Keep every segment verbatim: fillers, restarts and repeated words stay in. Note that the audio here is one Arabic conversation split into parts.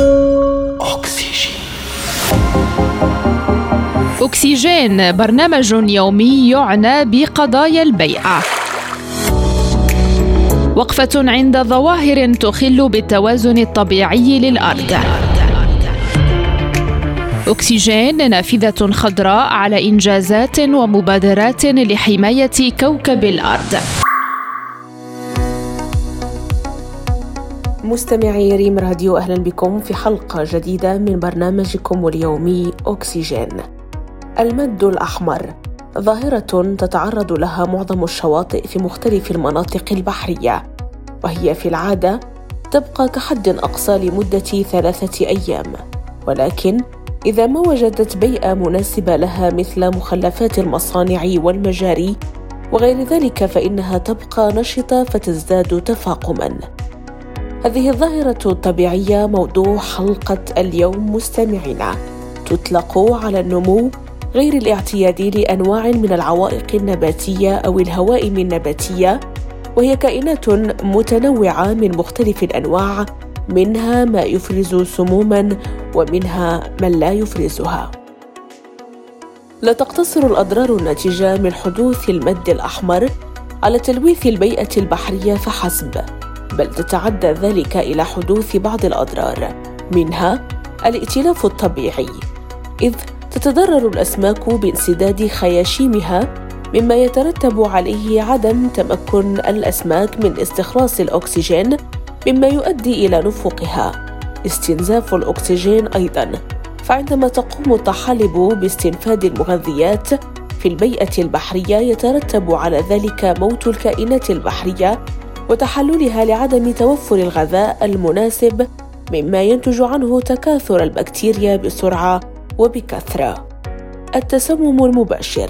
أكسجين. أكسجين برنامج يومي يعنى بقضايا البيئة. وقفة عند ظواهر تخل بالتوازن الطبيعي للأرض. أكسجين نافذة خضراء على إنجازات ومبادرات لحماية كوكب الأرض. مستمعي ريم راديو، أهلا بكم في حلقة جديدة من برنامجكم اليومي أكسجين. المد الأحمر ظاهرة تتعرض لها معظم الشواطئ في مختلف المناطق البحرية، وهي في العادة تبقى كحد أقصى لمدة ثلاثة أيام، ولكن إذا ما وجدت بيئة مناسبة لها مثل مخلفات المصانع والمجاري وغير ذلك فإنها تبقى نشطة فتزداد تفاقماً. هذه الظاهرة الطبيعية موضوع حلقة اليوم مستمعينا، تطلق على النمو غير الاعتيادي لأنواع من العوائق النباتية أو الهوائم النباتية، وهي كائنات متنوعة من مختلف الأنواع، منها ما يفرز سموماً ومنها من لا يفرزها. لا تقتصر الأضرار الناتجة من حدوث المد الأحمر على تلويث البيئة البحرية فحسب، بل تتعدى ذلك إلى حدوث بعض الأضرار، منها الائتلاف الطبيعي، إذ تتضرر الأسماك بانسداد خياشيمها، مما يترتب عليه عدم تمكن الأسماك من استخلاص الأكسجين، مما يؤدي إلى نفوقها. استنزاف الأكسجين أيضاً، فعندما تقوم الطحالب باستنفاد المغذيات في البيئة البحرية يترتب على ذلك موت الكائنات البحرية وتحللها لعدم توفر الغذاء المناسب، مما ينتج عنه تكاثر البكتيريا بسرعة وبكثرة. التسمم المباشر،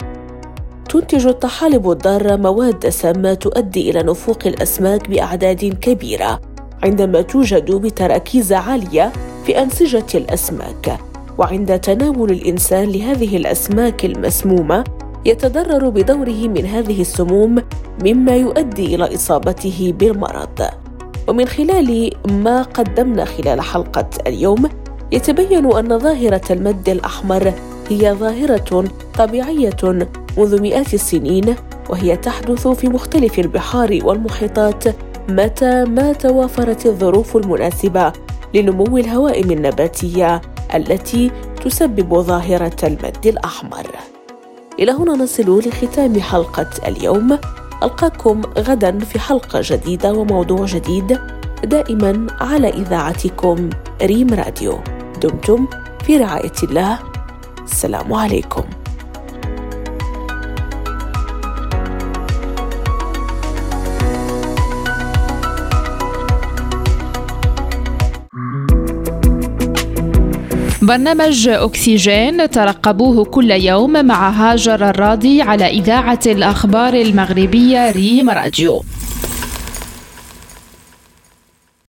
تنتج الطحالب الضارة مواد سامة تؤدي إلى نفوق الأسماك بأعداد كبيرة عندما توجد بتراكيز عالية في أنسجة الأسماك، وعند تناول الإنسان لهذه الأسماك المسمومة يتضرر بدوره من هذه السموم، مما يؤدي إلى إصابته بالمرض. ومن خلال ما قدمنا خلال حلقة اليوم يتبين أن ظاهرة المد الأحمر هي ظاهرة طبيعية منذ مئات السنين، وهي تحدث في مختلف البحار والمحيطات متى ما توافرت الظروف المناسبة لنمو الهوائم النباتية التي تسبب ظاهرة المد الأحمر. إلى هنا نصل لختام حلقة اليوم، ألقاكم غدا في حلقة جديدة وموضوع جديد، دائما على إذاعتكم ريم راديو. دمتم في رعاية الله. السلام عليكم. برنامج أكسجين ترقبوه كل يوم مع هاجر الراضي على إذاعة الأخبار المغربية ريم راديو.